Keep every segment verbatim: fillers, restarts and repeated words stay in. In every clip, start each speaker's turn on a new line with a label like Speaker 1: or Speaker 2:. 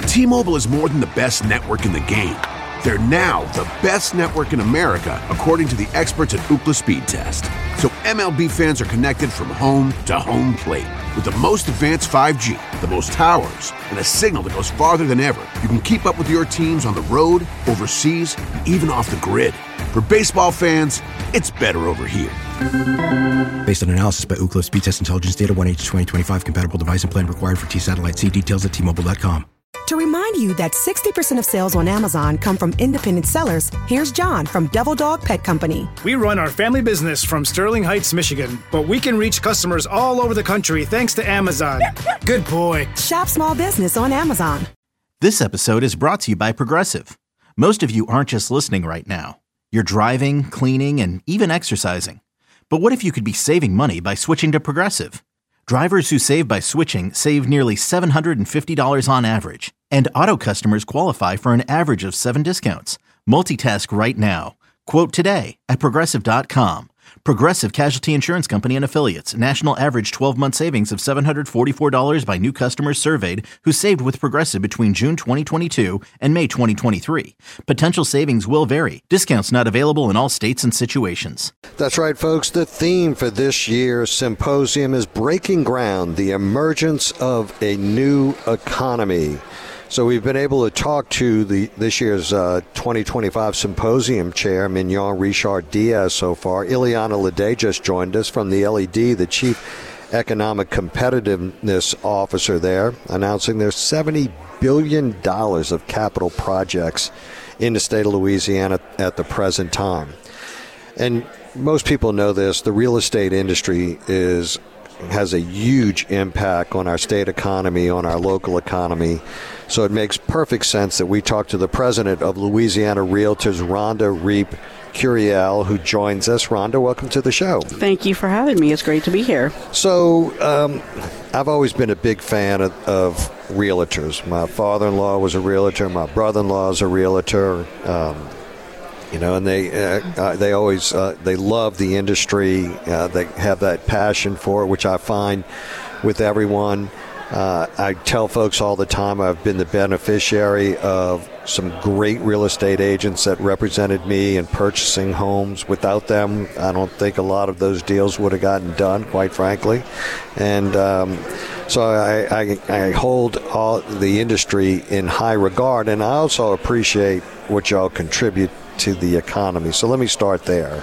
Speaker 1: T-Mobile is more than the best network in the game. They're now the best network in America, according to the experts at Ookla Speed Test. So M L B fans are connected from home to home plate. With the most advanced five G, the most towers, and a signal that goes farther than ever, you can keep up with your teams on the road, overseas, and even off the grid. For baseball fans, it's better over here.
Speaker 2: Based on analysis by Ookla Speed Test Intelligence Data, one H twenty twenty-five compatible device and plan required for T-Satellite. See details at T Mobile dot com.
Speaker 3: To remind you that sixty percent of sales on Amazon come from independent sellers, here's John from Devil Dog Pet Company.
Speaker 4: We run our family business from Sterling Heights, Michigan, but we can reach customers all over the country thanks to Amazon. Good boy.
Speaker 3: Shop small business on Amazon.
Speaker 5: This episode is brought to you by Progressive. Most of you aren't just listening right now. You're driving, cleaning, and even exercising. But what if you could be saving money by switching to Progressive? Drivers who save by switching save nearly seven hundred fifty dollars on average. And auto customers qualify for an average of seven discounts. Multitask right now. Quote today at Progressive dot com. Progressive Casualty Insurance Company and Affiliates. National average twelve-month savings of seven hundred forty-four dollars by new customers surveyed who saved with Progressive between June twenty twenty-two and May twenty twenty-three. Potential savings will vary. Discounts not available in all states and situations.
Speaker 6: That's right, folks. The theme for this year's symposium is Breaking Ground, the Emergence of a New Economy. So we've been able to talk to the this year's uh, twenty twenty-five symposium chair, Mignon Richard Diaz, so far. Ileana Lede just joined us from the L E D, the Chief Economic Competitiveness Officer there, announcing there's seventy billion dollars of capital projects in the state of Louisiana at the present time. And most people know this, the real estate industry is has a huge impact on our state economy, on our local economy. So it makes perfect sense that we talk to the president of Louisiana Realtors, Rhonda Reep Curiel, who joins us. Rhonda, welcome to the show.
Speaker 7: Thank you for having me. It's great to be here.
Speaker 6: So um, I've always been a big fan of, of realtors. My father-in-law was a realtor. My brother-in-law is a realtor. Um, You know, and they uh, uh, they always uh, they love the industry. Uh, they have that passion for it, which I find with everyone. Uh, I tell folks all the time I've been the beneficiary of some great real estate agents that represented me in purchasing homes. Without them, I don't think a lot of those deals would have gotten done, quite frankly. And um, so I, I, I hold all the industry in high regard, and I also appreciate what y'all contribute to the economy. So let me start there.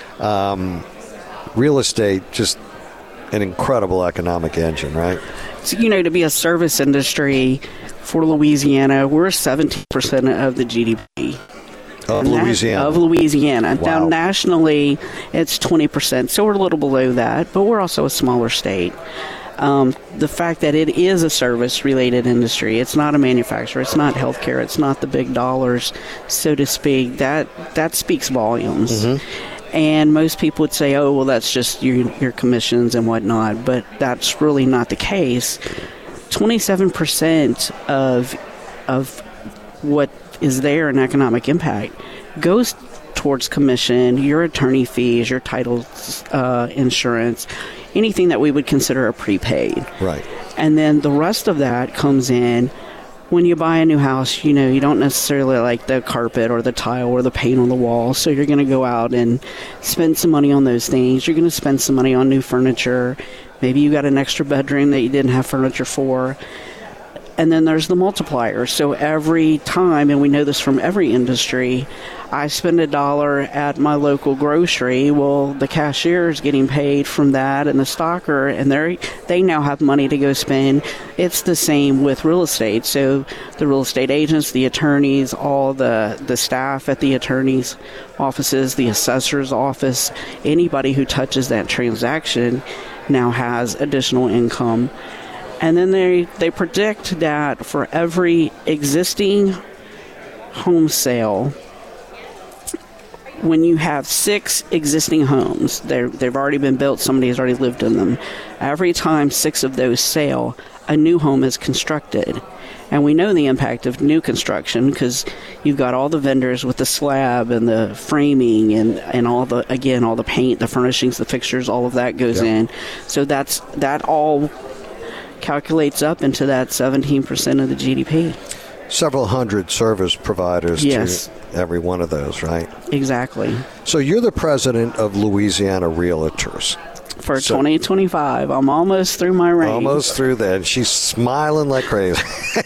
Speaker 6: Um, real estate, just an incredible economic engine, right?
Speaker 7: So, you know, to be a service industry for Louisiana, we're seventeen percent of the G D P.
Speaker 6: Of Louisiana.
Speaker 7: Of Louisiana.
Speaker 6: Wow.
Speaker 7: Now, nationally, it's twenty percent, so we're a little below that, but we're also a smaller state. Um, the fact that it is a service-related industry, it's not a manufacturer, it's not healthcare, it's not the big dollars, so to speak, that, that speaks volumes. Mm-hmm. And most people would say, oh, well, that's just your, your commissions and whatnot, but that's really not the case. twenty-seven percent of, of what is there in economic impact goes towards commission, your attorney fees, your title uh, insurance, anything that we would consider a prepaid.
Speaker 6: Right.
Speaker 7: And then the rest of that comes in when you buy a new house. You know, you don't necessarily like the carpet or the tile or the paint on the wall, so you're going to go out and spend some money on those things. You're going to spend some money on new furniture. Maybe you got an extra bedroom that you didn't have furniture for. And then there's the multiplier. So every time, and we know this from every industry, I spend a dollar at my local grocery. Well, the cashier is getting paid from that, and the stocker, and they they now have money to go spend. It's the same with real estate. So the real estate agents, the attorneys, all the, the staff at the attorneys' offices, the assessor's office, anybody who touches that transaction now has additional income. And then they, they predict that for every existing home sale, when you have six existing homes, they've already been built, somebody has already lived in them, every time six of those sell, a new home is constructed. And we know the impact of new construction because you've got all the vendors with the slab and the framing and, and all the, again, all the paint, the furnishings, the fixtures, all of that goes yep. in. So that's that all calculates up into that seventeen percent of the G D P.
Speaker 6: several hundred service providers
Speaker 7: Yes.
Speaker 6: to every one of those, right?
Speaker 7: Exactly.
Speaker 6: So you're the president of Louisiana Realtors.
Speaker 7: For
Speaker 6: So-
Speaker 7: twenty twenty-five, I'm almost through my reign.
Speaker 6: Almost through that. She's smiling like crazy.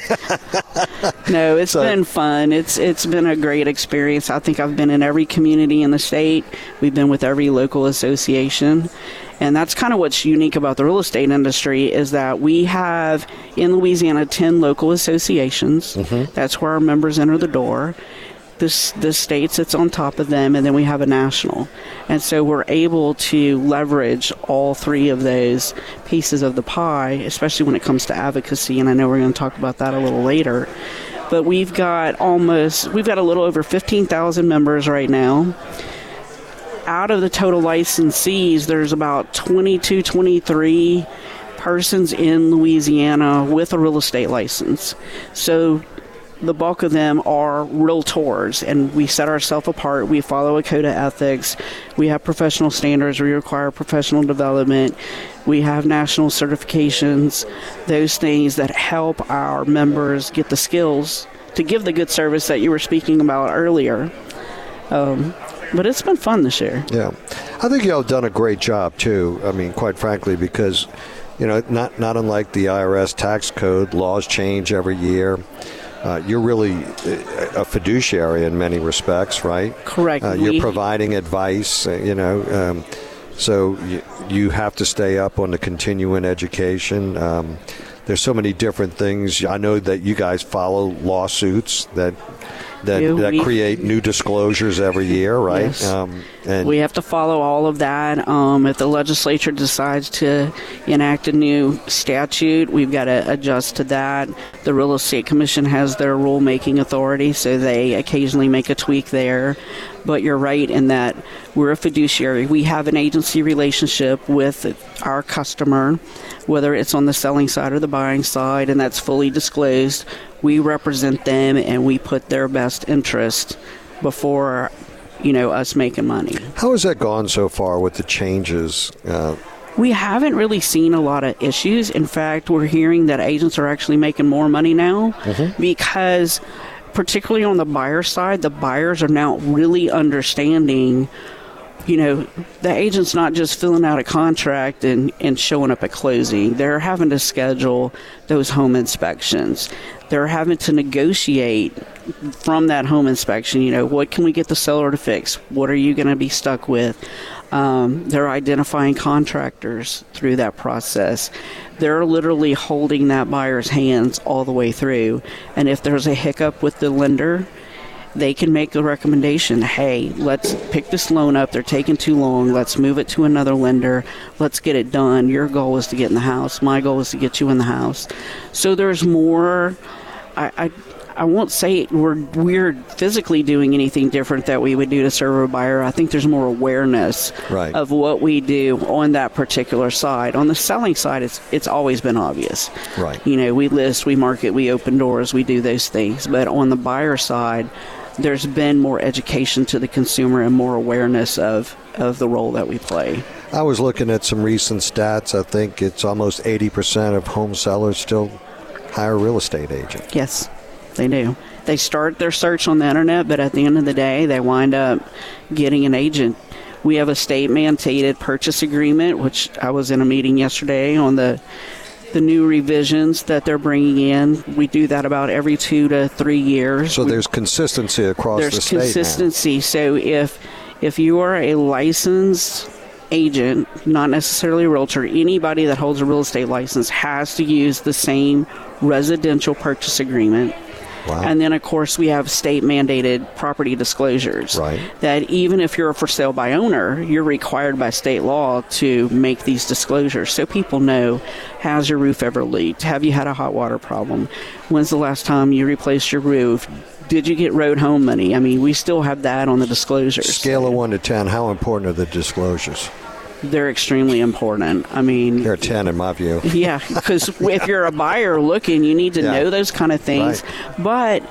Speaker 7: No, it's
Speaker 6: So-
Speaker 7: been fun. It's it's been a great experience. I think I've been in every community in the state. We've been with every local association. And that's kind of what's unique about the real estate industry is that we have in Louisiana ten local associations.
Speaker 6: Mm-hmm.
Speaker 7: That's where our members enter the door. This the state sits on top of them, and then we have a national. And so we're able to leverage all three of those pieces of the pie, especially when it comes to advocacy. And I know we're going to talk about that a little later. But we've got almost, we've got a little over fifteen thousand members right now. Out of the total licensees, there's about twenty-two, twenty-three persons in Louisiana with a real estate license. So the bulk of them are realtors, and we set ourselves apart. We follow a code of ethics. We have professional standards. We require professional development. We have national certifications, those things that help our members get the skills to give the good service that you were speaking about earlier. Um, but it's been fun this year.
Speaker 6: Yeah. I think y'all have done a great job, too. I mean, quite frankly, because, you know, not, not unlike the I R S tax code, laws change every year. Uh, you're really a fiduciary in many respects, right?
Speaker 7: Correct.
Speaker 6: Uh, you're
Speaker 7: We-
Speaker 6: providing advice, uh, you know, um, so you, you have to stay up on the continuing education. Um, there's so many different things. I know that you guys follow lawsuits that that,
Speaker 7: Yeah,
Speaker 6: that
Speaker 7: we-
Speaker 6: create new disclosures every year, right?
Speaker 7: Yes.
Speaker 6: Um, and
Speaker 7: We have to follow all of that. Um, if the legislature decides to enact a new statute, we've got to adjust to that. The Real Estate Commission has their rulemaking authority, so they occasionally make a tweak there. But you're right in that we're a fiduciary. We have an agency relationship with our customer, whether it's on the selling side or the buying side, and that's fully disclosed. We represent them, and we put their best interest before, you know, us making money.
Speaker 6: how has that gone so far with the changes? Uh,
Speaker 7: We haven't really seen a lot of issues. In fact, we're hearing that agents are actually making more money now because, particularly on the buyer side, the buyers are now really understanding, you know, the agent's not just filling out a contract and, and showing up at closing. They're having to schedule those home inspections. They're having to negotiate from that home inspection, you know, what can we get the seller to fix? What are you going to be stuck with? Um, they're identifying contractors through that process. They're literally holding that buyer's hands all the way through. And if there's a hiccup with the lender, they can make the recommendation, hey, let's pick this loan up. They're taking too long. Let's move it to another lender. Let's get it done. Your goal is to get in the house. My goal is to get you in the house. So there's more. I, I, I won't say we're, we're physically doing anything different that we would do to serve a buyer. I think there's more awareness
Speaker 6: Right.
Speaker 7: of what we do on that particular side. On the selling side, it's it's always been obvious.
Speaker 6: Right.
Speaker 7: You know, we list, we market, we open doors, we do those things. But on the buyer side, there's been more education to the consumer and more awareness of, of the role that we play.
Speaker 6: I was looking at some recent stats. I think it's almost eighty percent of home sellers still hire a real estate agent.
Speaker 7: Yes, they do. They start their search on the internet, but at the end of the day, they wind up getting an agent. We have a state-mandated purchase agreement, which I was in a meeting yesterday on the the new revisions that they're bringing in. We do that about every two to three years.
Speaker 6: So
Speaker 7: We-
Speaker 6: there's consistency across
Speaker 7: There's
Speaker 6: the state now.
Speaker 7: consistency. So if if you are a licensed agent, not necessarily a realtor, anybody that holds a real estate license has to use the same residential purchase agreement.
Speaker 6: Wow.
Speaker 7: And then, of course, we have state-mandated property disclosures.
Speaker 6: Right.
Speaker 7: That even if you're a for sale by owner, you're required by state law to make these disclosures so people know, has your roof ever leaked? Have you had a hot water problem? When's the last time you replaced your roof? Did you get road home money? I mean, we still have that on the disclosures.
Speaker 6: Scale of one to ten, how important are the disclosures?
Speaker 7: They're extremely important. I mean,
Speaker 6: They're a ten in my view.
Speaker 7: yeah, because if you're a buyer looking, you need to
Speaker 6: Yeah.
Speaker 7: know those kind of things. But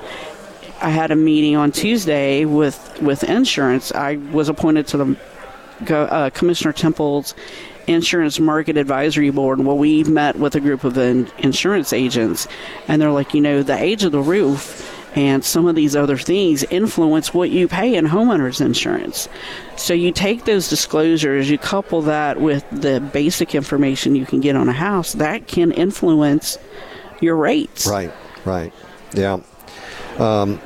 Speaker 7: I had a meeting on Tuesday with, with insurance. I was appointed to the go- uh, Commissioner Temple's Insurance Market Advisory Board. Well, we met with a group of in- insurance agents, and they're like, you know, the age of the roof and some of these other things influence what you pay in homeowners insurance. So you take those disclosures, you couple that with the basic information you can get on a house, that can influence your rates.
Speaker 6: Right, right. Yeah. Um,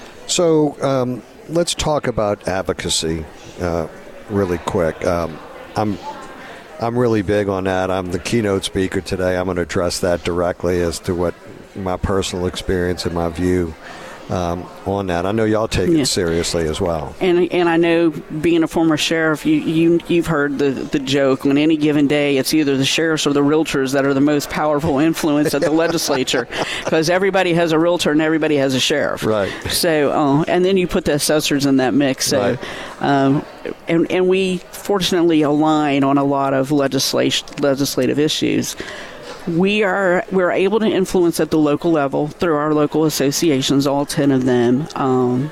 Speaker 6: so um, let's talk about advocacy uh, really quick. Um, I'm I'm really big on that. I'm the keynote speaker today. I'm going to address that directly as to what my personal experience and my view um, on that. I know y'all take yeah. it seriously as well.
Speaker 7: And and I know, being a former sheriff, you, you, you've heard the, the joke, on any given day, it's either the sheriffs or the realtors that are the most powerful influence at the legislature, because everybody has a realtor and everybody has a sheriff.
Speaker 6: Right.
Speaker 7: So, uh, and then you put the assessors in that mix. So,
Speaker 6: right.
Speaker 7: um, and, and we fortunately align on a lot of legislation, legislative issues. We are we're able to influence at the local level through our local associations, all ten of them, um,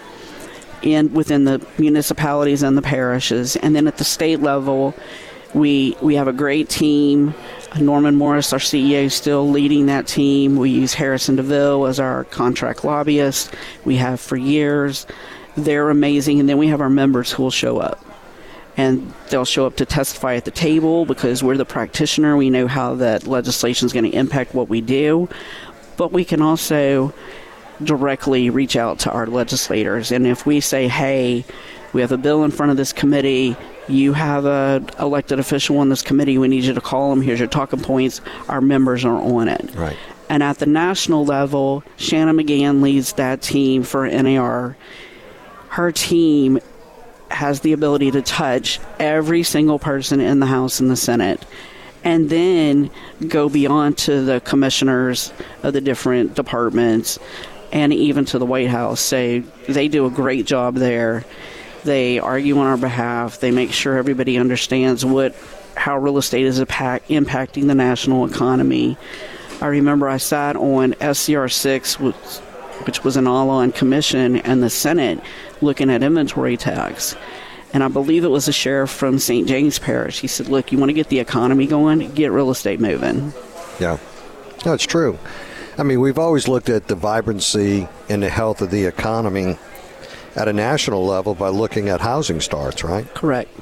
Speaker 7: and within the municipalities and the parishes. And then at the state level, we we have a great team. Norman Morris, our C E O, is still leading that team. We use Harrison DeVille as our contract lobbyist. We have for years. They're amazing. And then we have our members who will show up. And they'll show up to testify at the table because we're the practitioner. We know how that legislation is going to impact what we do. But we can also directly reach out to our legislators. And if we say, hey, we have a bill in front of this committee, you have a elected official on this committee, we need you to call them, here's your talking points, our members are on it.
Speaker 6: Right.
Speaker 7: And at the national level, Shannon McGann leads that team for N A R. Her team has the ability to touch every single person in the House and the Senate, and then go beyond to the commissioners of the different departments and even to the White House. So they do a great job there. They argue on our behalf. They make sure everybody understands what how real estate is impact, impacting the national economy. I remember I sat on S C R six, which, which was an all-on commission, and the Senate looking at inventory tax. And I believe it was a sheriff from Saint James Parish. He said, look, you want to get the economy going? Get real estate moving.
Speaker 6: Yeah. No, it's true. I mean, we've always looked at the vibrancy and the health of the economy at a national level by looking at housing starts, right?
Speaker 7: Correct.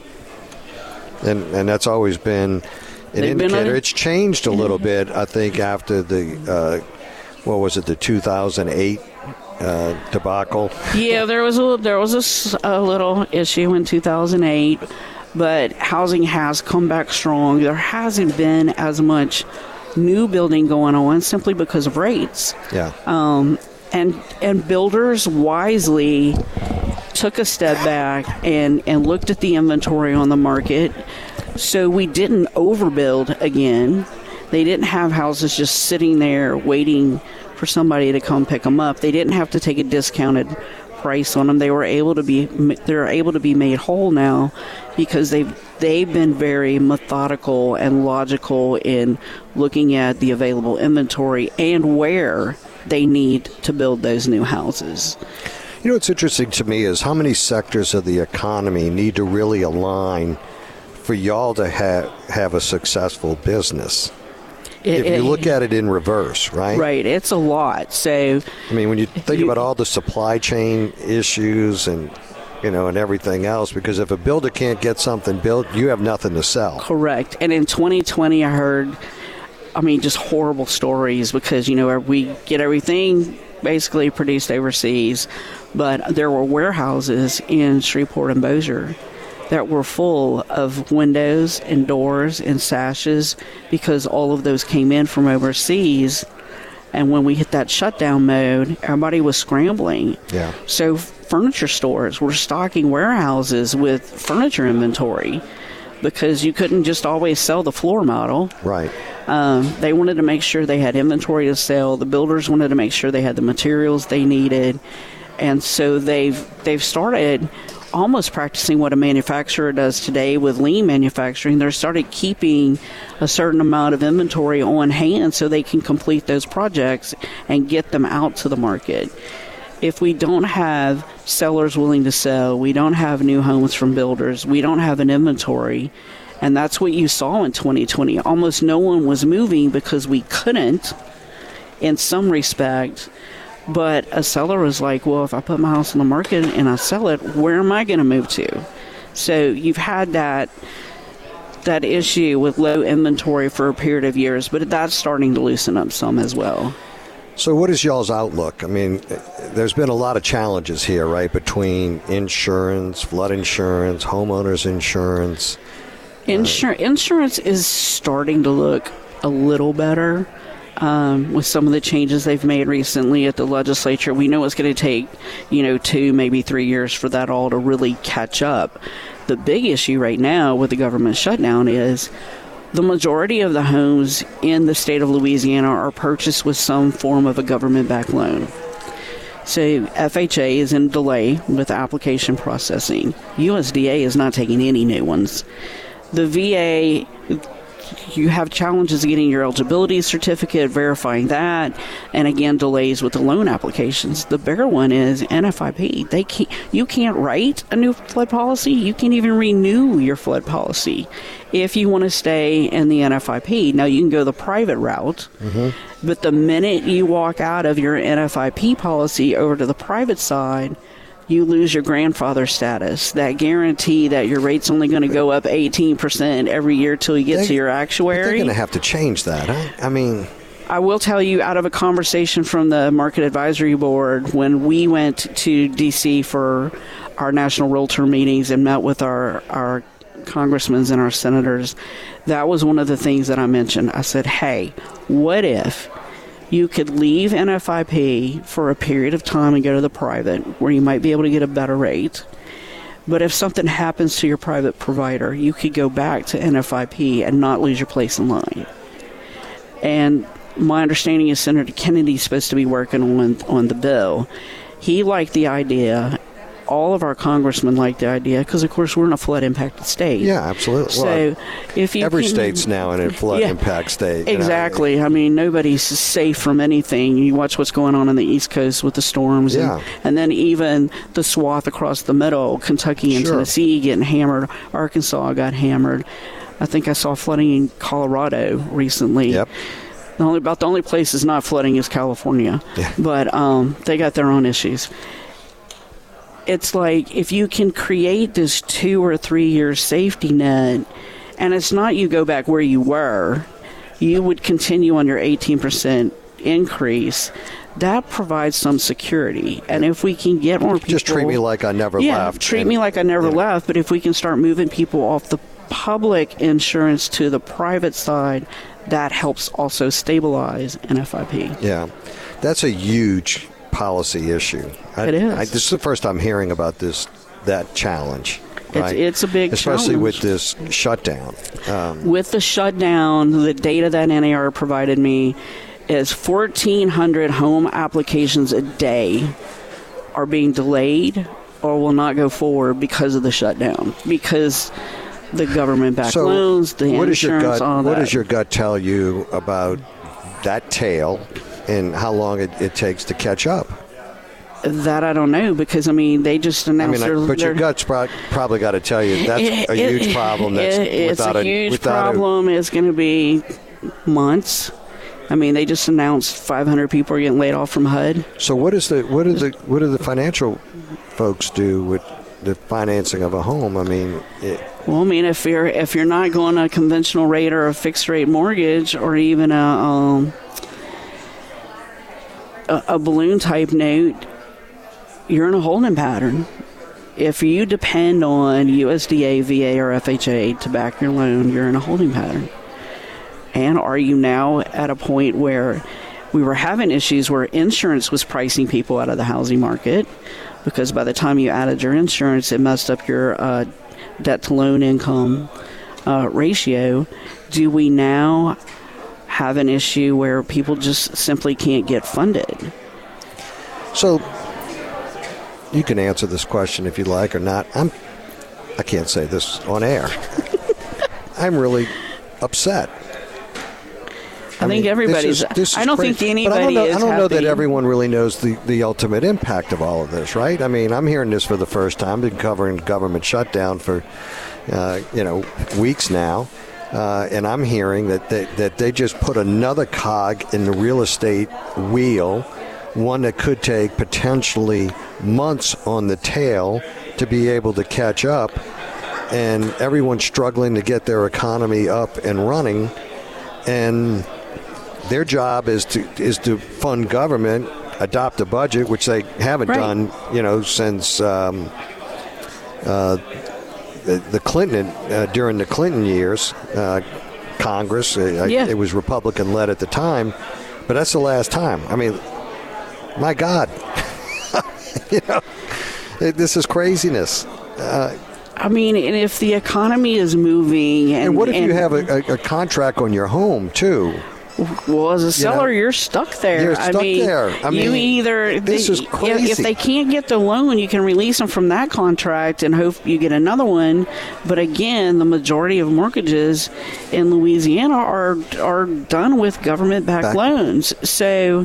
Speaker 6: And and that's always been an
Speaker 7: They've
Speaker 6: indicator.
Speaker 7: Been a,
Speaker 6: it's changed a little bit, I think, after the, uh, what was it, the two thousand eight uh, debacle.
Speaker 7: Yeah, there was a there was a, a little issue in two thousand eight, but housing has come back strong. There hasn't been as much new building going on simply because of rates.
Speaker 6: Yeah.
Speaker 7: Um, and and builders wisely took a step back and, and looked at the inventory on the market, so we didn't overbuild again. They didn't have houses just sitting there waiting for somebody to come pick them up. They didn't have to take a discounted price on them. They were able to be they're able to be made whole now because they've they've been very methodical and logical in looking at the available inventory and where they need to build those new houses.
Speaker 6: You know what's interesting to me is how many sectors of the economy need to really align for y'all to have have a successful business.
Speaker 7: It,
Speaker 6: if you
Speaker 7: it,
Speaker 6: look at it in reverse, right?
Speaker 7: Right, it's a lot. So,
Speaker 6: I mean, when you think you, about all the supply chain issues and, you know, and everything else, because if a builder can't get something built, you have nothing to sell.
Speaker 7: Correct. And in twenty twenty, I heard, I mean, just horrible stories because, you know, we get everything basically produced overseas, but there were warehouses in Shreveport and Bossier that were full of windows and doors and sashes because all of those came in from overseas. And when we hit that shutdown mode, everybody was scrambling.
Speaker 6: Yeah.
Speaker 7: So furniture stores were stocking warehouses with furniture inventory because you couldn't just always sell the floor model.
Speaker 6: Right.
Speaker 7: Um, they wanted to make sure they had inventory to sell. The builders wanted to make sure they had the materials they needed. And so they've they've started almost practicing what a manufacturer does today with lean manufacturing. They're started keeping a certain amount of inventory on hand so they can complete those projects and get them out to the market. If we don't have sellers willing to sell, we don't have new homes from builders, we don't have an inventory, and that's what you saw in twenty twenty. Almost no one was moving because we couldn't, in some respect. But a seller was like, well, if I put my house on the market and I sell it, where am I going to move to? So you've had that that issue with low inventory for a period of years, but that's starting to loosen up some as well.
Speaker 6: So what is y'all's outlook? I mean, there's been a lot of challenges here, right, between insurance, flood insurance, homeowners insurance.
Speaker 7: Insur- insurance is starting to look a little better um, with some of the changes they've made recently at the legislature. We know it's going to take, you know, two, maybe three years for that all to really catch up. The big issue right now with the government shutdown is the majority of the homes in the state of Louisiana are purchased with some form of a government-backed loan. So F H A is in delay with application processing. U S D A is not taking any new ones. The V A, you have challenges getting your eligibility certificate, verifying that, and again, delays with the loan applications. The bigger one is N F I P. They can't, you can't write a new flood policy. You can't even renew your flood policy if you want to stay in the N F I P. Now, you can go the private route, mm-hmm. but the minute you walk out of your N F I P policy over to the private side, you lose your grandfather status, that guarantee that your rate's only going to go up eighteen percent every year till you get they, to your actuary.
Speaker 6: They're going to have to change that. Huh? I mean,
Speaker 7: I will tell you, out of a conversation from the Market Advisory Board, when we went to D C for our national realtor meetings and met with our, our congressmen and our senators, that was one of the things that I mentioned. I said, hey, what if you could leave N F I P for a period of time and go to the private where you might be able to get a better rate. But if something happens to your private provider, you could go back to N F I P and not lose your place in line. And my understanding is Senator Kennedy's supposed to be working on, on the bill. He liked the idea. All of our congressmen like the idea because, of course, we're in a flood-impacted state.
Speaker 6: Yeah, absolutely.
Speaker 7: So,
Speaker 6: well,
Speaker 7: if you
Speaker 6: every
Speaker 7: can,
Speaker 6: state's now in a flood-impact yeah, state.
Speaker 7: Exactly.
Speaker 6: You know?
Speaker 7: I mean, nobody's safe from anything. You watch what's going on on the East Coast with the storms,
Speaker 6: yeah.
Speaker 7: and, and then even the swath across the middle, Kentucky and
Speaker 6: sure.
Speaker 7: Tennessee getting hammered. Arkansas got hammered. I think I saw flooding in Colorado recently.
Speaker 6: Yep.
Speaker 7: The only, about the only place that's not flooding is California,
Speaker 6: yeah.
Speaker 7: but um, they got their own issues. It's like if you can create this two or three year safety net, and it's not you go back where you were, you would continue on your eighteen percent increase. That provides some security. And if we can get more people...
Speaker 6: Just treat me like I never
Speaker 7: yeah,
Speaker 6: left.
Speaker 7: treat
Speaker 6: and,
Speaker 7: me like I never
Speaker 6: yeah.
Speaker 7: left. But if we can start moving people off the public insurance to the private side, that helps also stabilize N F I P.
Speaker 6: Yeah, that's a huge policy issue. I,
Speaker 7: it is.
Speaker 6: I, this is the first I'm hearing about this that challenge. Right?
Speaker 7: It's, it's a big
Speaker 6: especially
Speaker 7: challenge.
Speaker 6: with this shutdown. Um,
Speaker 7: with the shutdown, the data that N A R provided me is fourteen hundred home applications a day are being delayed or will not go forward because of the shutdown, because the government-backed
Speaker 6: so
Speaker 7: loans, the
Speaker 6: what
Speaker 7: insurance,
Speaker 6: is your gut,
Speaker 7: all that.
Speaker 6: What does your gut tell you about that tail and how long it, it takes to catch up?
Speaker 7: That I don't know, because, I mean, they just announced...
Speaker 6: I mean,
Speaker 7: their,
Speaker 6: but your
Speaker 7: their,
Speaker 6: gut's pro- probably got to tell you that's
Speaker 7: it,
Speaker 6: a huge
Speaker 7: it,
Speaker 6: problem. That's
Speaker 7: it, it's
Speaker 6: without
Speaker 7: a huge
Speaker 6: without
Speaker 7: problem.
Speaker 6: A,
Speaker 7: it's going to be months. I mean, they just announced five hundred people are getting laid off from H U D.
Speaker 6: So what is the what do the what do the financial folks do with the financing of a home? I mean, it,
Speaker 7: well, I mean, if you're if you're not going a conventional rate or a fixed rate mortgage or even a um, a, a balloon type note, you're in a holding pattern. If you depend on U S D A, V A, or F H A to back your loan, you're in a holding pattern. And are you now at a point where we were having issues where insurance was pricing people out of the housing market, because by the time you added your insurance, it messed up your uh, debt-to-loan income uh, ratio? Do we now have an issue where people just simply can't get funded?
Speaker 6: So you can answer this question if you like or not. I'm, I can't say this on air. I'm really upset.
Speaker 7: I, I think mean, everybody's.
Speaker 6: This is, this is
Speaker 7: I don't
Speaker 6: crazy.
Speaker 7: think anybody
Speaker 6: but I don't know,
Speaker 7: is
Speaker 6: I don't
Speaker 7: happy.
Speaker 6: know that everyone really knows the, the ultimate impact of all of this, right? I mean, I'm hearing this for the first time. I've been covering government shutdown for, uh, you know, weeks now, uh, and I'm hearing that they, that they just put another cog in the real estate wheel one that could take potentially months on the tail to be able to catch up, and everyone's struggling to get their economy up and running, and their job is to is to fund government, adopt a budget, which they haven't
Speaker 7: right.
Speaker 6: done, you know, since um, uh, the, the Clinton uh, during the Clinton years, uh, Congress. Uh,
Speaker 7: yeah.
Speaker 6: It was Republican led at the time, but that's the last time. I mean, my God, you know, it, this is craziness. Uh,
Speaker 7: I mean, and if the economy is moving, and,
Speaker 6: and what if
Speaker 7: and,
Speaker 6: you have a, a, a contract on your home too?
Speaker 7: Well, as a seller,
Speaker 6: you know,
Speaker 7: you're stuck there.
Speaker 6: You're stuck
Speaker 7: I mean,
Speaker 6: there. I
Speaker 7: you
Speaker 6: mean,
Speaker 7: either
Speaker 6: this
Speaker 7: they,
Speaker 6: is crazy.
Speaker 7: If, if they can't get the loan, you can release them from that contract and hope you get another one. But again, the majority of mortgages in Louisiana are are done with government-backed
Speaker 6: Back.
Speaker 7: loans. So.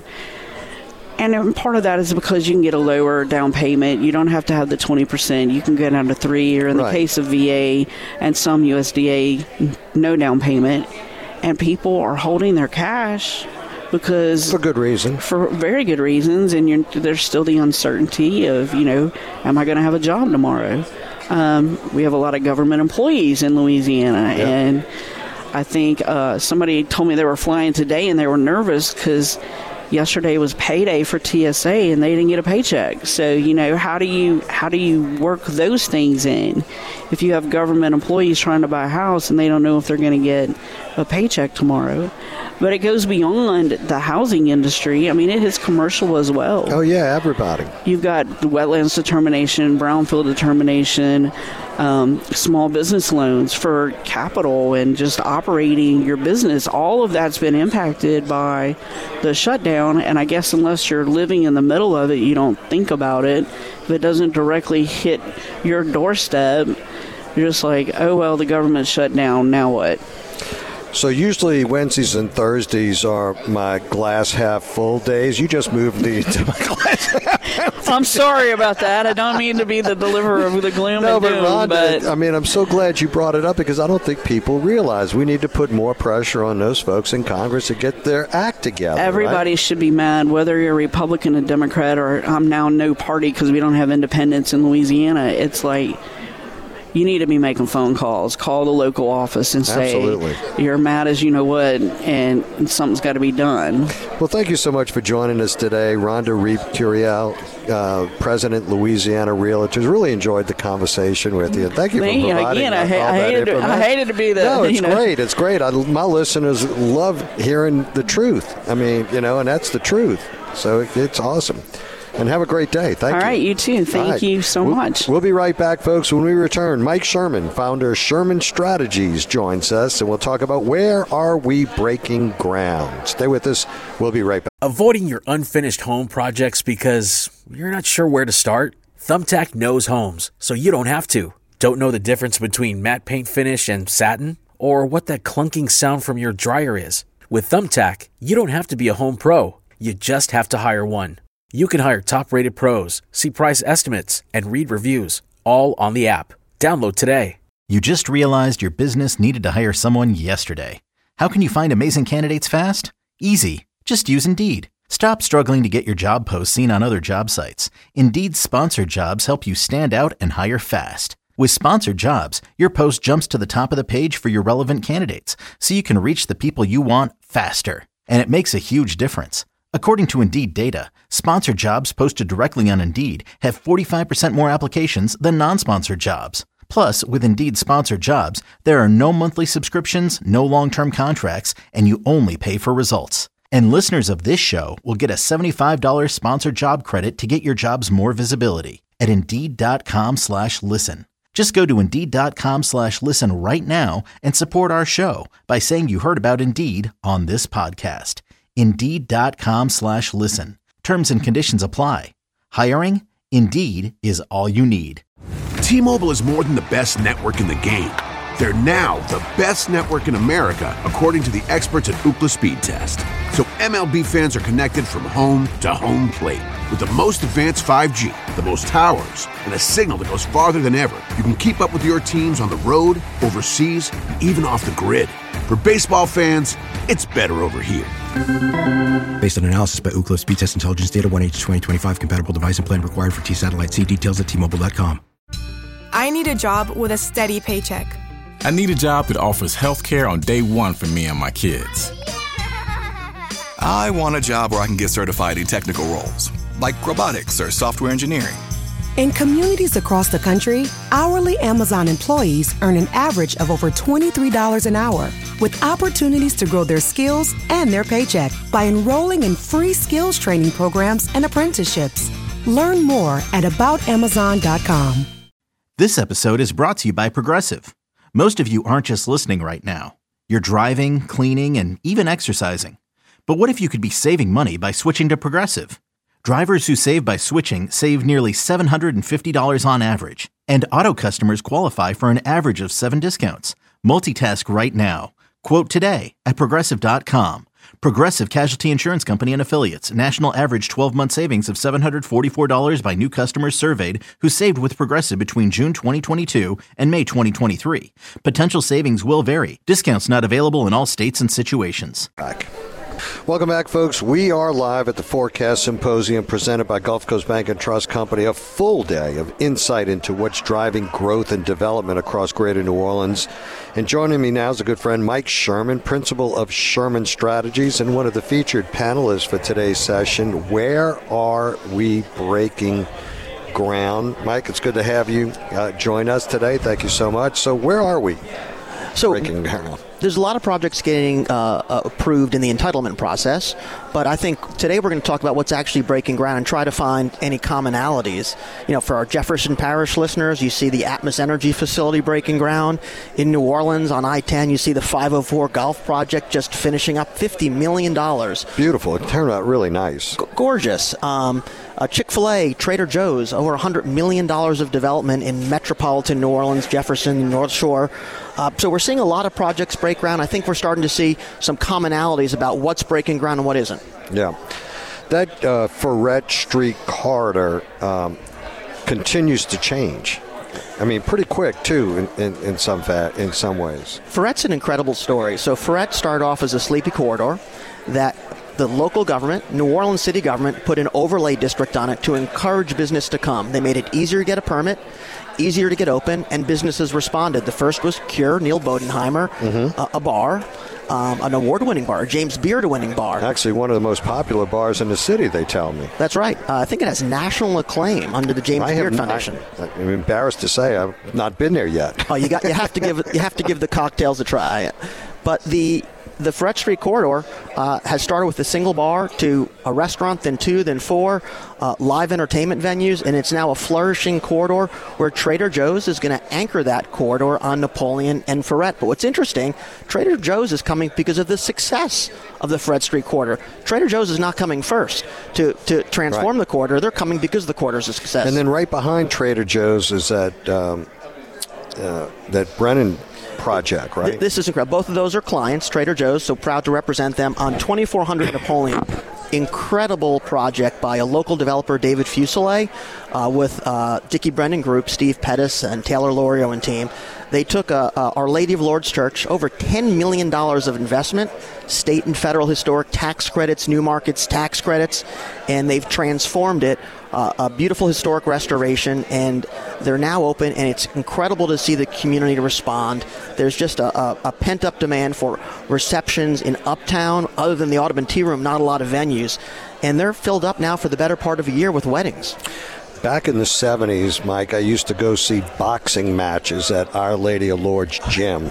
Speaker 7: And part of that is because you can get a lower down payment. You don't have to have the twenty percent. You can go down to three, or in
Speaker 6: Right.
Speaker 7: the case of V A and some U S D A, no down payment. And people are holding their cash because
Speaker 6: For good reason.
Speaker 7: for very good reasons. And you're, there's still the uncertainty of, you know, am I going to have a job tomorrow? Um, we have a lot of government employees in Louisiana,
Speaker 6: Yeah.
Speaker 7: and I think uh, somebody told me they were flying today and they were nervous because yesterday was payday for T S A and they didn't get a paycheck. So, you know, how do you how do you work those things in? If you have government employees trying to buy a house and they don't know if they're going to get a paycheck tomorrow. But it goes beyond the housing industry. I mean, it is commercial as well.
Speaker 6: Oh, yeah, everybody.
Speaker 7: You've got the wetlands determination, brownfield determination, um, small business loans for capital and just operating your business. All of that's been impacted by the shutdown. And I guess unless you're living in the middle of it, you don't think about it. If it doesn't directly hit your doorstep, you're just like, oh, well, the government shut down. Now what?
Speaker 6: So usually Wednesdays and Thursdays are my glass half full days. You just moved the to my glass half empty.
Speaker 7: I'm sorry about that. I don't mean to be the deliverer of the gloom
Speaker 6: No,
Speaker 7: and
Speaker 6: but
Speaker 7: doom,
Speaker 6: Rhonda,
Speaker 7: but
Speaker 6: I mean, I'm so glad you brought it up because I don't think people realize we need to put more pressure on those folks in Congress to get their act together.
Speaker 7: everybody
Speaker 6: right?
Speaker 7: should be mad, whether you're Republican, a Democrat, or I'm now no party because we don't have independence in Louisiana. It's like, you need to be making phone calls. Call the local office and say,
Speaker 6: Absolutely.
Speaker 7: you're mad as you know what, and, and something's got to be done.
Speaker 6: Well, thank you so much for joining us today. Rhonda Reed Curiel, uh, President, Louisiana Realtors. Really enjoyed the conversation with you. Thank you for
Speaker 7: Me,
Speaker 6: providing
Speaker 7: again, I,
Speaker 6: all
Speaker 7: ha- I,
Speaker 6: that
Speaker 7: hated to, I
Speaker 6: information.
Speaker 7: hated to be the,
Speaker 6: No, it's
Speaker 7: you know.
Speaker 6: great. It's great. I, my listeners love hearing the truth. I mean, you know, and that's the truth. So it, it's awesome. And have a great day. Thank
Speaker 7: All
Speaker 6: you.
Speaker 7: right, you too. Thank
Speaker 6: All right.
Speaker 7: you so
Speaker 6: We'll-
Speaker 7: much.
Speaker 6: We'll be right back, folks. When we return, Mike Sherman, founder of Sherman Strategies, joins us, and we'll talk about where are we breaking ground. Stay with us. We'll be right back.
Speaker 8: Avoiding your unfinished home projects because you're not sure where to start? Thumbtack knows homes, so you don't have to. Don't know the difference between matte paint finish and satin? Or what that clunking sound from your dryer is? With Thumbtack, you don't have to be a home pro. You just have to hire one. You can hire top-rated pros, see price estimates, and read reviews, all on the app. Download today.
Speaker 5: You just realized your business needed to hire someone yesterday. How can you find amazing candidates fast? Easy. Just use Indeed. Stop struggling to get your job posts seen on other job sites. Indeed's sponsored jobs help you stand out and hire fast. With sponsored jobs, your post jumps to the top of the page for your relevant candidates, so you can reach the people you want faster. And it makes a huge difference. According to Indeed data, sponsored jobs posted directly on Indeed have forty-five percent more applications than non-sponsored jobs. Plus, with Indeed sponsored jobs, there are no monthly subscriptions, no long-term contracts, and you only pay for results. And listeners of this show will get a seventy-five dollars sponsored job credit to get your jobs more visibility at Indeed.com slash listen. Just go to Indeed.com slash listen right now and support our show by saying you heard about Indeed on this podcast. Indeed.com slash listen. Terms and conditions apply. Hiring? Indeed is all you need.
Speaker 1: T-Mobile is more than the best network in the game. They're now the best network in America, according to the experts at Ookla Speed Test. So M L B fans are connected from home to home plate. With the most advanced five G, the most towers, and a signal that goes farther than ever, you can keep up with your teams on the road, overseas, and even off the grid. For baseball fans, it's better over here.
Speaker 2: Based on analysis by Ookla Speed Test Intelligence Data, one H twenty twenty-five compatible device and plan required for T-Satellite. See details at T Mobile dot com.
Speaker 9: I need a job with a steady paycheck.
Speaker 10: I need a job that offers health care on day one for me and my kids.
Speaker 11: I want a job where I can get certified in technical roles, like robotics or software engineering.
Speaker 3: In communities across the country, hourly Amazon employees earn an average of over twenty-three dollars an hour, with opportunities to grow their skills and their paycheck by enrolling in free skills training programs and apprenticeships. Learn more at about amazon dot com.
Speaker 5: This episode is brought to you by Progressive. Most of you aren't just listening right now. You're driving, cleaning, and even exercising. But what if you could be saving money by switching to Progressive? Drivers who save by switching save nearly seven hundred fifty dollars on average. And auto customers qualify for an average of seven discounts. Multitask right now. Quote today at Progressive dot com. Progressive Casualty Insurance Company and Affiliates. National average twelve-month savings of seven hundred forty-four dollars by new customers surveyed who saved with Progressive between June twenty twenty-two and May twenty twenty-three. Potential savings will vary. Discounts not available in all states and situations.
Speaker 6: Back. Welcome back, folks. We are live at the Forecast Symposium presented by Gulf Coast Bank and Trust Company. A full day of insight into what's driving growth and development across greater New Orleans. And joining me now is a good friend, Mike Sherman, principal of Sherman Strategies, and one of the featured panelists for today's session. Where are we breaking ground? Mike, it's good to have you uh, join us today. Thank you so much. So where are we
Speaker 12: so,
Speaker 6: breaking ground?
Speaker 12: There's a lot of projects getting uh, uh, approved in the entitlement process, but I think today we're going to talk about what's actually breaking ground and try to find any commonalities. You know, for our Jefferson Parish listeners, you see the Atmos Energy facility breaking ground. In New Orleans on I ten, you see the five oh four Golf project just finishing up fifty million dollars.
Speaker 6: Beautiful. It turned out really nice.
Speaker 12: G- gorgeous. Um, uh, Chick-fil-A, Trader Joe's, over one hundred million dollars of development in metropolitan New Orleans, Jefferson, North Shore. Uh, so we're seeing a lot of projects break ground. I think we're starting to see some commonalities about what's breaking ground and what isn't.
Speaker 6: Yeah. That uh, Freret Street corridor um, continues to change. I mean, pretty quick, too, in, in, in some fa- in some ways.
Speaker 12: Frret's an incredible story. So Freret started off as a sleepy corridor that the local government, New Orleans city government, put an overlay district on it to encourage business to come. They made it easier to get a permit, easier to get open, and businesses responded. The first was Cure, Neil Bodenheimer, mm-hmm. uh, a bar, um, an award-winning bar, a James Beard-winning bar.
Speaker 6: Actually, one of the most popular bars in the city, they tell me.
Speaker 12: That's right. Uh, I think it has national acclaim under the James
Speaker 6: I
Speaker 12: Beard
Speaker 6: have,
Speaker 12: Foundation.
Speaker 6: I, I'm embarrassed to say I've not been there yet.
Speaker 12: Oh, you got you have to give you have to give the cocktails a try. But the The Freret Street corridor uh, has started with a single bar to a restaurant, then two, then four, uh, live entertainment venues, and it's now a flourishing corridor where Trader Joe's is going to anchor that corridor on Napoleon and Freret. But what's interesting, Trader Joe's is coming because of the success of the Freret Street corridor. Trader Joe's is not coming first to, to transform right. the corridor. They're coming because the corridor's a success.
Speaker 6: And then right behind Trader Joe's is that um, uh, that Brennan project, right?
Speaker 12: This is incredible. Both of those are clients, Trader Joe's, so proud to represent them on twenty-four hundred Napoleon. Incredible project by a local developer, David Fuselier, uh, with uh, Dickey Brennan Group, Steve Pettis, and Taylor Lorio and team. They took uh, uh, Our Lady of Lourdes Church, over ten million dollars of investment, state and federal historic tax credits, new markets tax credits, and they've transformed it. Uh, a beautiful historic restoration, and they're now open, and it's incredible to see the community respond. There's just a, a, a pent-up demand for receptions in Uptown. Other than the Audubon Tea Room, not a lot of venues, and they're filled up now for the better part of a year with weddings.
Speaker 6: Back in the seventies, Mike, I used to go see boxing matches at Our Lady of Lourdes Gym.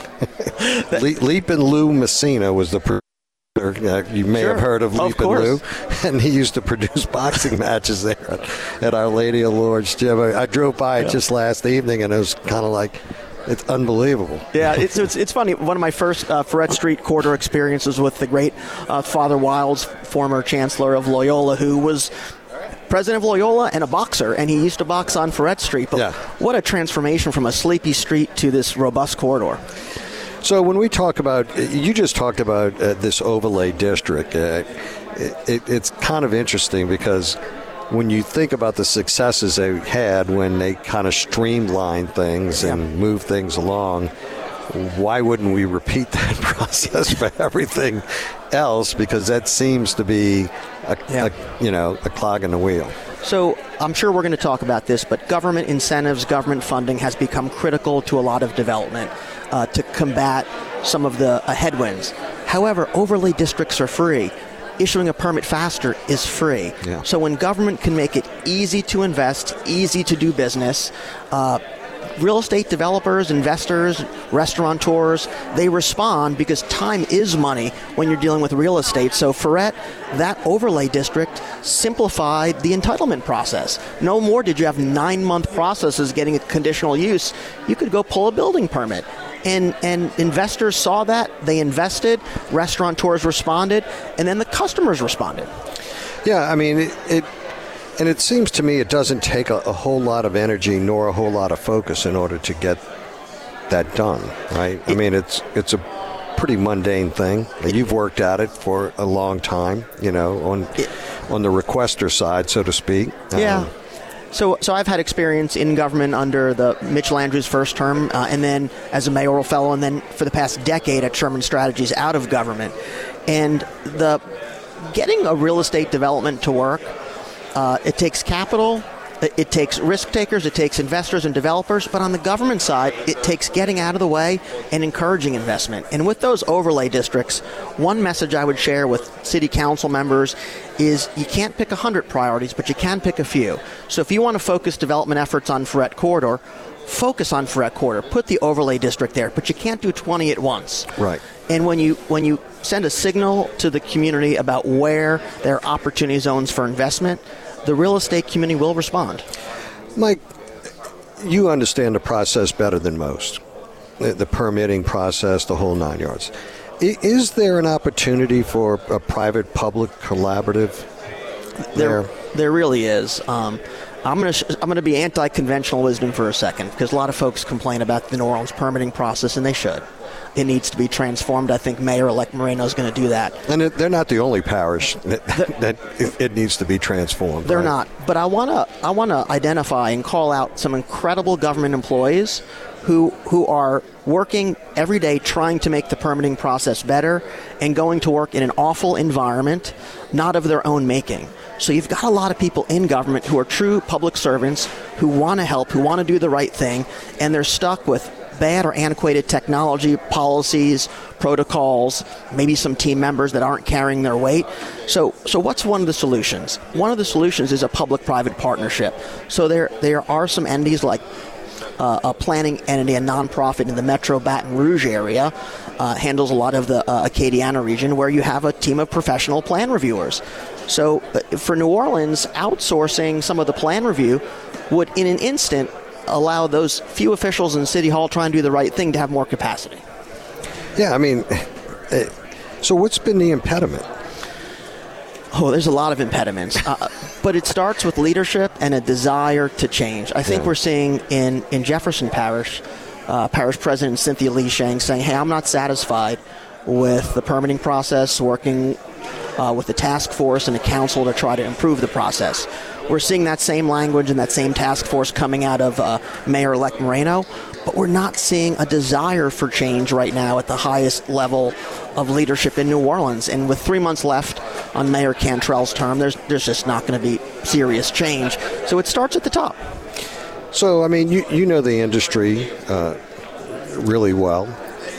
Speaker 6: Le- Leapin' Lou Messina was the producer. Uh, you may
Speaker 12: sure.
Speaker 6: have heard of Leapin' Lou, and he used to produce boxing matches there at, at Our Lady of Lourdes Gym. I, I drove by yeah. it just last evening, and it was kind of like, it's unbelievable.
Speaker 12: Yeah, it's it's, it's funny. One of my first uh, Freret Street corridor experiences with the great uh, Father Wiles, former chancellor of Loyola, who was president of Loyola and a boxer, and he used to box on Freret Street. But
Speaker 6: yeah.
Speaker 12: what a transformation from a sleepy street to this robust corridor.
Speaker 6: So when we talk about, you just talked about uh, this overlay district, uh, it, it, it's kind of interesting because when you think about the successes they had when they kind of streamlined things and yep. moved things along, why wouldn't we repeat that process for everything else? Because that seems to be a,
Speaker 12: Yeah.
Speaker 6: a you know a clog in the wheel.
Speaker 12: So I'm sure we're going to talk about this, but government incentives, government funding has become critical to a lot of development uh, to combat some of the uh, headwinds. However, overlay districts are free. Issuing a permit faster is free.
Speaker 6: Yeah.
Speaker 12: So when government can make it easy to invest, easy to do business, uh, real estate developers, investors, restaurateurs, they respond because time is money when you're dealing with real estate. So Ferret, that overlay district simplified the entitlement process. No more did you have nine-month processes getting a conditional use. You could go pull a building permit. And, and investors saw that, they invested, restaurateurs responded, and then the customers responded.
Speaker 6: Yeah, I mean, it, it and it seems to me it doesn't take a, a whole lot of energy nor a whole lot of focus in order to get that done, right? I mean, it's it's a pretty mundane thing. You've worked at it for a long time, you know, on
Speaker 12: it,
Speaker 6: on the requester side, so to speak.
Speaker 12: Yeah.
Speaker 6: Um,
Speaker 12: So, so I've had experience in government under the Mitch Landrieu's first term, uh, and then as a mayoral fellow, and then for the past decade at Sherman Strategies out of government. And the getting a real estate development to work, uh, it takes capital, it, it takes risk takers, it takes investors and developers. But on the government side, it takes getting out of the way and encouraging investment. And with those overlay districts, one message I would share with city council members is you can't pick one hundred priorities, but you can pick a few. So if you want to focus development efforts on Ferret Corridor, focus on Ferret Corridor. Put the overlay district there, but you can't do twenty at once.
Speaker 6: Right.
Speaker 12: And when you when you send a signal to the community about where there are opportunity zones for investment, the real estate community will respond.
Speaker 6: Mike, you understand the process better than most, the, the permitting process, the whole nine yards. Is there an opportunity for a private-public collaborative there?
Speaker 12: There, there really is. Um, I'm going to I'm going to be anti-conventional wisdom for a second, because a lot of folks complain about the New Orleans permitting process, and they should. It needs to be transformed. I think Mayor-elect Moreno is going to do that.
Speaker 6: And it, they're not the only parish that, that it, it needs to be transformed.
Speaker 12: They're
Speaker 6: right?
Speaker 12: not. But I want to I want to identify and call out some incredible government employees who who are working every day trying to make the permitting process better and going to work in an awful environment, not of their own making. So you've got a lot of people in government who are true public servants who want to help, who want to do the right thing, and they're stuck with bad or antiquated technology, policies, protocols, maybe some team members that aren't carrying their weight. So so what's one of the solutions? One of the solutions is a public-private partnership. So there there are some entities like uh, a planning entity, a nonprofit in the Metro Baton Rouge area, uh, handles a lot of the uh, Acadiana region, where you have a team of professional plan reviewers. So uh, for New Orleans, outsourcing some of the plan review would, in an instant, allow those few officials in City Hall trying to do the right thing to have more capacity.
Speaker 6: Yeah, I mean, so what's been the impediment?
Speaker 12: Oh, there's a lot of impediments. Uh, but it starts with leadership and a desire to change. I think
Speaker 6: Yeah.
Speaker 12: we're seeing in, in Jefferson Parish, uh, Parish President Cynthia Lee Shang saying, hey, I'm not satisfied with the permitting process, working uh, with the task force and the council to try to improve the process. We're seeing that same language and that same task force coming out of uh, Mayor-elect Moreno, but we're not seeing a desire for change right now at the highest level of leadership in New Orleans. And with three months left on Mayor Cantrell's term, there's there's just not going to be serious change. So it starts at the top.
Speaker 6: So, I mean, you, you know the industry uh, really well.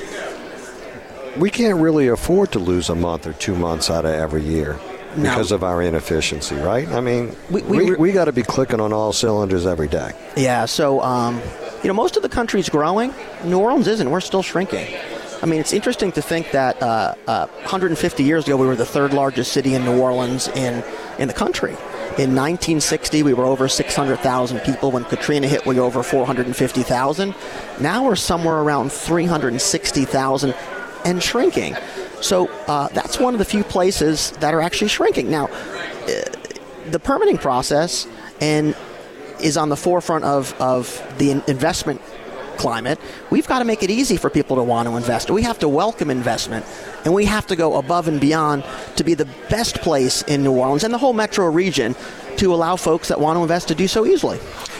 Speaker 6: We can't really afford to lose a month or two months out of every year because
Speaker 12: No.
Speaker 6: of our inefficiency, right? I mean,
Speaker 12: We-
Speaker 6: we,
Speaker 12: we-
Speaker 6: we, got to be clicking on all cylinders every day.
Speaker 12: Yeah, so, um, you know, most of the country's growing. New Orleans isn't. We're still shrinking. I mean, it's interesting to think that uh, uh, one hundred fifty years ago, we were the third largest city in New Orleans in, in the country. In nineteen sixty, we were over six hundred thousand people. When Katrina hit, we were over four hundred fifty thousand. Now we're somewhere around three hundred sixty thousand and shrinking. So uh, that's one of the few places that are actually shrinking. Now, uh, the permitting process and is on the forefront of, of the in- investment climate. We've got to make it easy for people to want to invest. We have to welcome investment, and we have to go above and beyond to be the best place in New Orleans and the whole metro region to allow folks that want to invest to do so easily.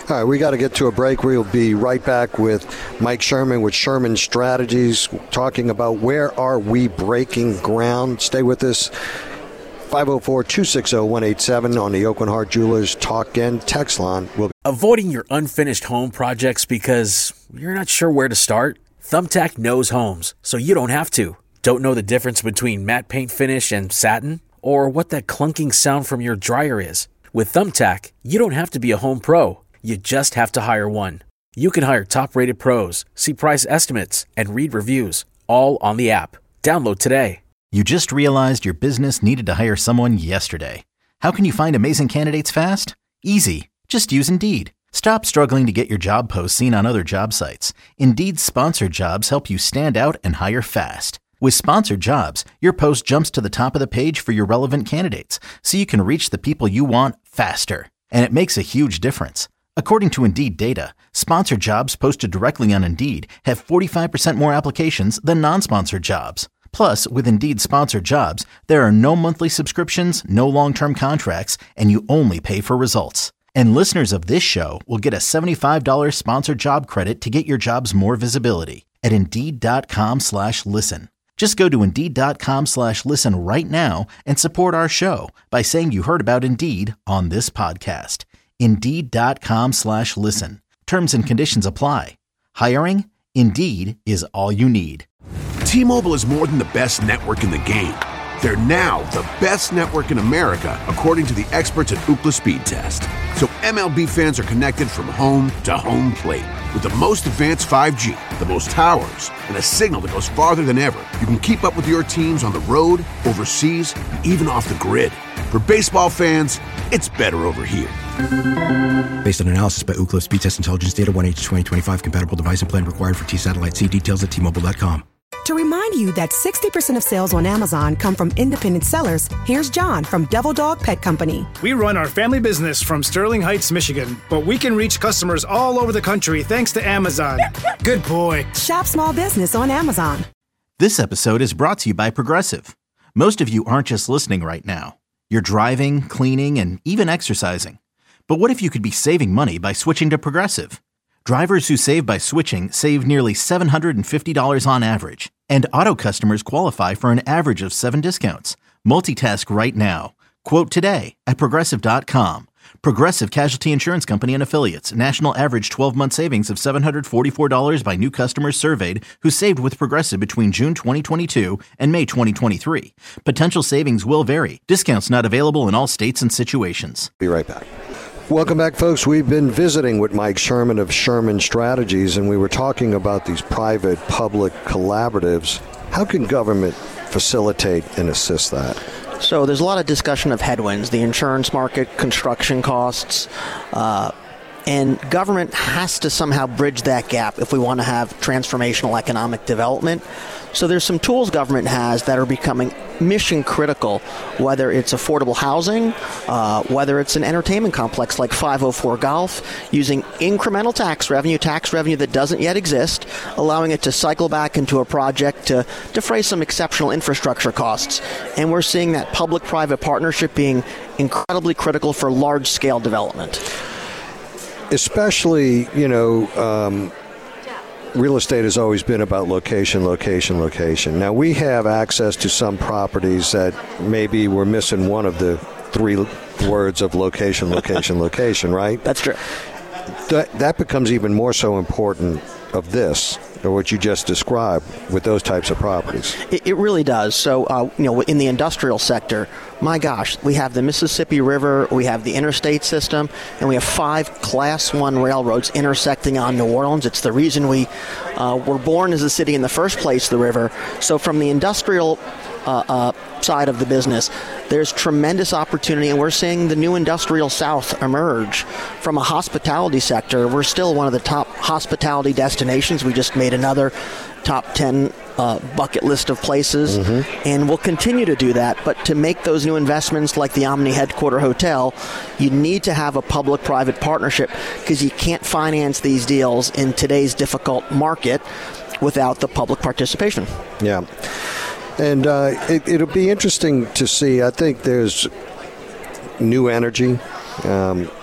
Speaker 6: All right, we got to get to a break. We'll be right back with Mike Sherman with Sherman Strategies, talking about where are we breaking ground. Stay with us. five oh four, two six oh, one eight seven on the Oakland Heart Jewelers Talk and Text line. We'll
Speaker 8: Avoiding your unfinished home projects because you're not sure where to start? Thumbtack knows homes, so you don't have to. Don't know the difference between matte paint finish and satin? Or what that clunking sound from your dryer is? With Thumbtack, you don't have to be a home pro. You just have to hire one. You can hire top-rated pros, see price estimates, and read reviews, all on the app. Download today.
Speaker 5: You just realized your business needed to hire someone yesterday. How can you find amazing candidates fast? Easy. Just use Indeed. Stop struggling to get your job posts seen on other job sites. Indeed's sponsored jobs help you stand out and hire fast. With sponsored jobs, your post jumps to the top of the page for your relevant candidates, so you can reach the people you want faster. And it makes a huge difference. According to Indeed data, sponsored jobs posted directly on Indeed have forty-five percent more applications than non-sponsored jobs. Plus, with Indeed sponsored jobs, there are no monthly subscriptions, no long-term contracts, and you only pay for results. And listeners of this show will get a seventy-five dollars sponsored job credit to get your jobs more visibility at Indeed.com slash listen. Just go to Indeed.com slash listen right now and support our show by saying you heard about Indeed on this podcast. Indeed.com slash listen. Terms and conditions apply. Hiring? Indeed is all you need.
Speaker 1: T-Mobile is more than the best network in the game. They're now the best network in America, according to the experts at Ookla Speed Test. So M L B fans are connected from home to home plate. With the most advanced five G, the most towers, and a signal that goes farther than ever, you can keep up with your teams on the road, overseas, and even off the grid. For baseball fans, it's better over here.
Speaker 2: Based on analysis by Ookla Speed Test Intelligence Data, one H twenty twenty-five compatible device and plan required for T-Satellite. See details at T Mobile dot com.
Speaker 3: To remind you that sixty percent of sales on Amazon come from independent sellers, here's John from Devil Dog Pet Company.
Speaker 4: We run our family business from Sterling Heights, Michigan, but we can reach customers all over the country thanks to Amazon. Good boy.
Speaker 3: Shop small business on Amazon.
Speaker 5: This episode is brought to you by Progressive. Most of you aren't just listening right now. You're driving, cleaning, and even exercising. But what if you could be saving money by switching to Progressive? Drivers who save by switching save nearly seven hundred fifty dollars on average. And auto customers qualify for an average of seven discounts. Multitask right now. Quote today at Progressive dot com. Progressive Casualty Insurance Company and Affiliates. National average twelve-month savings of seven hundred forty-four dollars by new customers surveyed who saved with Progressive between June twenty twenty-two and May twenty twenty-three. Potential savings will vary. Discounts not available in all states and situations.
Speaker 6: Be right back. Welcome back, folks. We've been visiting with Mike Sherman of Sherman Strategies, and we were talking about these private-public collaboratives. How can government facilitate and assist that?
Speaker 12: So there's a lot of discussion of headwinds, the insurance market, construction costs, uh, and government has to somehow bridge that gap if we want to have transformational economic development. So there's some tools government has that are becoming mission critical, whether it's affordable housing, uh, whether it's an entertainment complex like five oh four Golf, using incremental tax revenue, tax revenue that doesn't yet exist, allowing it to cycle back into a project to defray some exceptional infrastructure costs. And we're seeing that public-private partnership being incredibly critical for large-scale development.
Speaker 6: Especially, you know, um, real estate has always been about location, location, location. Now, we have access to some properties that maybe we're missing one of the three words of location, location, location, right?
Speaker 12: That's true.
Speaker 6: That, that becomes even more so important of this, or what you just described, with those types of properties.
Speaker 12: It, it really does. So, uh, you know, in the industrial sector, my gosh, we have the Mississippi River, we have the interstate system, and we have five Class One railroads intersecting on New Orleans. It's the reason we uh, were born as a city in the first place, the river. So from the industrial uh, uh, side of the business, there's tremendous opportunity, and we're seeing the new industrial South emerge. From a hospitality sector, we're still one of the top hospitality destinations. We just made another top ten uh, bucket list of places, mm-hmm. and we'll continue to do that. But to make those new investments like the Omni Headquarter Hotel, you need to have a public-private partnership, because you can't finance these deals in today's difficult market without the public participation.
Speaker 6: Yeah. And uh, it, it'll be interesting to see. I think there's new energy. Um,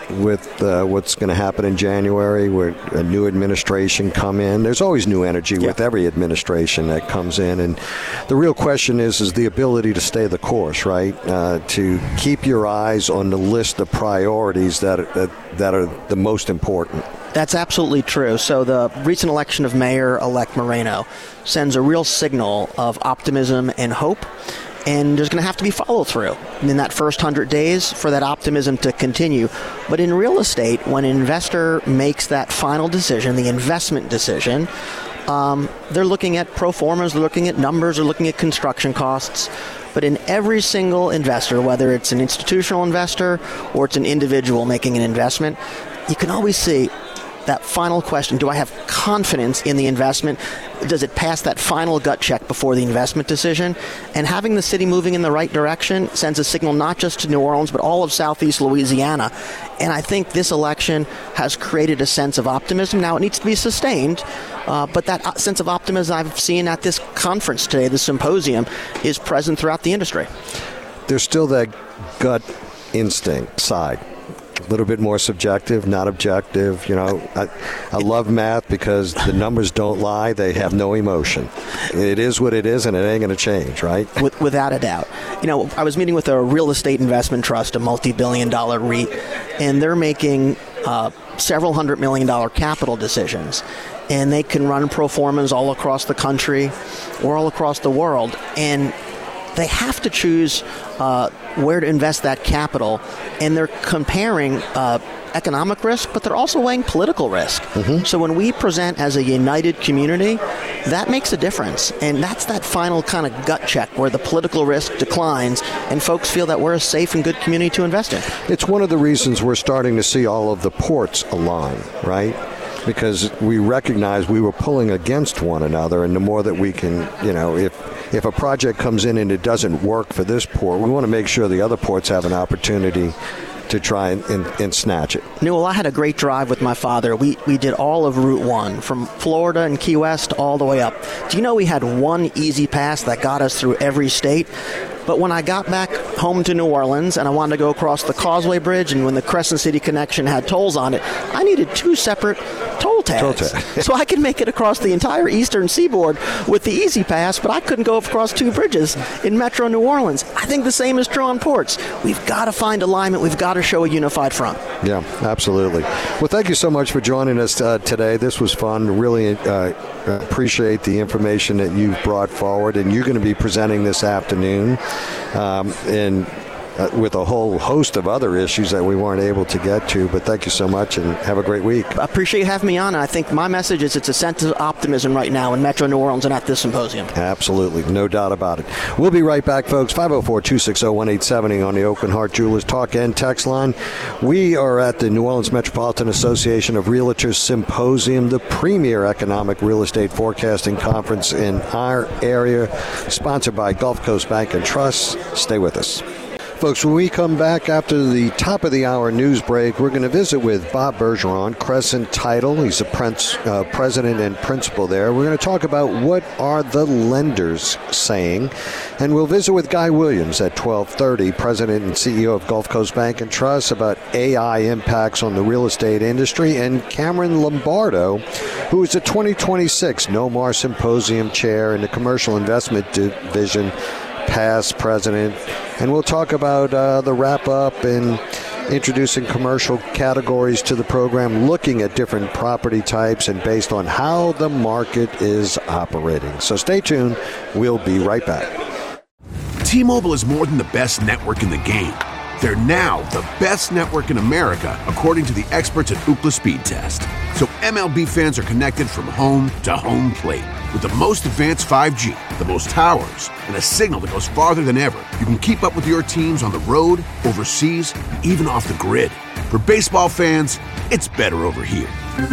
Speaker 6: with uh, what's going to happen in January, where a new administration come in. There's always new energy yeah. with every administration that comes in, and the real question is is the ability to stay the course, right? Uh, to keep your eyes on the list of priorities that are, that, that are the most important.
Speaker 12: That's absolutely true. So the recent election of Mayor-elect Moreno sends a real signal of optimism and hope. And there's going to have to be follow-through in that first one hundred days for that optimism to continue. But in real estate, when an investor makes that final decision, the investment decision, um, they're looking at pro formas, they're looking at numbers, they're looking at construction costs. But in every single investor, whether it's an institutional investor or it's an individual making an investment, you can always see that final question, do I have confidence in the investment? Does it pass that final gut check before the investment decision? And having the city moving in the right direction sends a signal not just to New Orleans, but all of Southeast Louisiana. And I think this election has created a sense of optimism. Now, it needs to be sustained, uh, but that sense of optimism I've seen at this conference today, the symposium, is present throughout the industry.
Speaker 6: There's still that gut instinct side. A little bit more subjective, not objective. You know, I, I love math because the numbers don't lie. They have no emotion. It is what it is, and it ain't going to change, right?
Speaker 12: With, without a doubt. You know, I was meeting with a real estate investment trust, a multi-billion dollar REIT, and they're making uh, several hundred million dollar capital decisions. And they can run pro formas all across the country or all across the world. And they have to choose uh, where to invest that capital, and they're comparing uh, economic risk, but they're also weighing political risk. Mm-hmm. So when we present as a united community, that makes a difference, and that's that final kind of gut check where the political risk declines and folks feel that we're a safe and good community to invest in.
Speaker 6: It's one of the reasons we're starting to see all of the ports align, right? Because we recognize we were pulling against one another, and the more that we can, you know, if if a project comes in and it doesn't work for this port, we want to make sure the other ports have an opportunity to try and, and, and snatch it.
Speaker 12: Newell, I had a great drive with my father. We we did all of Route one, from Florida and Key West all the way up. Do you know we had one easy pass that got us through every state? But when I got back home to New Orleans and I wanted to go across the Causeway Bridge, and when the Crescent City connection had tolls on it, I needed two separate toll tags. Toll tag. So I could make it across the entire eastern seaboard with the Easy Pass, but I couldn't go across two bridges in Metro New Orleans. I think the same is true on ports. We've got to find alignment. We've got to show a unified front.
Speaker 6: Yeah, absolutely. Well, thank you so much for joining us uh, today. This was fun. Really uh, appreciate the information that you've brought forward, and you're going to be presenting this afternoon. Um, and uh, with a whole host of other issues that we weren't able to get to. But thank you so much, and have a great week.
Speaker 12: I appreciate you having me on. I think my message is it's a sense of optimism right now in Metro New Orleans and at this symposium.
Speaker 6: Absolutely. No doubt about it. We'll be right back, folks. five oh four, two six oh, one eight seven oh on the Oakland Heart Jewelers Talk and Text line. We are at the New Orleans Metropolitan Association of Realtors Symposium, the premier economic real estate forecasting conference in our area, sponsored by Gulf Coast Bank and Trust. Stay with us. Folks, when we come back after the top of the hour news break, we're going to visit with Bob Bergeron, Crescent Title. He's the prince, uh, president and principal there. We're going to talk about what are the lenders saying. And we'll visit with Guy Williams at twelve thirty, president and C E O of Gulf Coast Bank and Trust, about A I impacts on the real estate industry. And Cameron Lombardo, who is the twenty twenty-six NOMAR Symposium chair in the Commercial Investment Division, past president. And we'll talk about uh, the wrap-up and introducing commercial categories to the program, looking at different property types and based on how the market is operating. So stay tuned. We'll be right back.
Speaker 1: T-Mobile is more than the best network in the game. They're now the best network in America, according to the experts at Ookla Speed Test. So M L B fans are connected from home to home plate. With the most advanced five G, the most towers, and a signal that goes farther than ever, you can keep up with your teams on the road, overseas, and even off the grid. For baseball fans, it's better over here.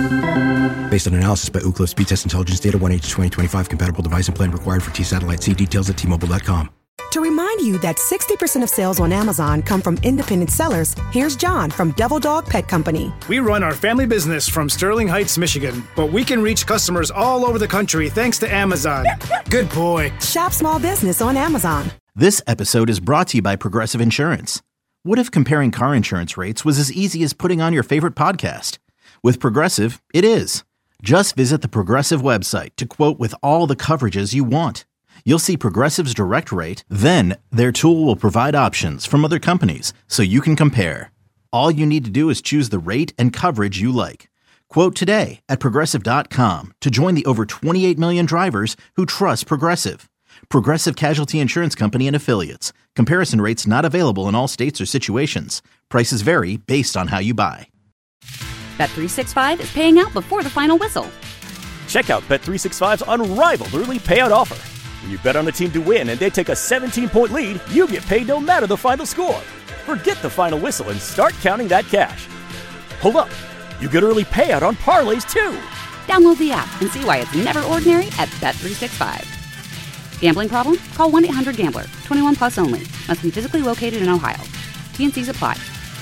Speaker 2: Based on analysis by Ookla Speed Test Intelligence Data, one H twenty twenty-five compatible device and plan required for T-Satellite. See details at T Mobile dot com.
Speaker 3: To remind you that sixty percent of sales on Amazon come from independent sellers, here's John from Devil Dog Pet Company.
Speaker 4: We run our family business from Sterling Heights, Michigan, but we can reach customers all over the country thanks to Amazon. Good boy.
Speaker 3: Shop small business on Amazon.
Speaker 5: This episode is brought to you by Progressive Insurance. What if comparing car insurance rates was as easy as putting on your favorite podcast? With Progressive, it is. Just visit the Progressive website to quote with all the coverages you want. You'll see Progressive's direct rate, then their tool will provide options from other companies so you can compare. All you need to do is choose the rate and coverage you like. Quote today at Progressive dot com to join the over twenty-eight million drivers who trust Progressive. Progressive Casualty Insurance Company and Affiliates. Comparison rates not available in all states or situations. Prices vary based on how you buy.
Speaker 13: Bet three sixty-five is paying out before the final whistle.
Speaker 14: Check out Bet three sixty-five's unrivaled early payout offer. When you bet on a team to win and they take a seventeen-point lead, you get paid no matter the final score. Forget the final whistle and start counting that cash. Hold up. You get early payout on parlays, too.
Speaker 13: Download the app and see why it's never ordinary at Bet three sixty-five. Gambling problem? Call one eight hundred gambler. twenty-one plus only. Must be physically located in Ohio. T N Cs apply.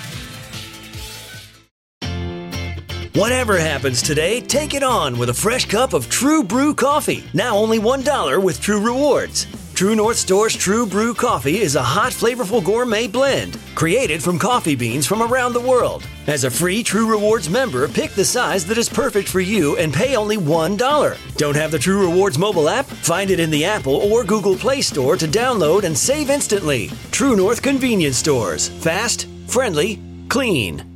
Speaker 15: Whatever happens today, take it on with a fresh cup of True Brew coffee. Now only one dollar with True Rewards. True North Store's True Brew coffee is a hot, flavorful gourmet blend created from coffee beans from around the world. As a free True Rewards member, pick the size that is perfect for you and pay only one dollar. Don't have the True Rewards mobile app? Find it in the Apple or Google Play Store to download and save instantly. True North Convenience Stores. Fast, friendly, clean.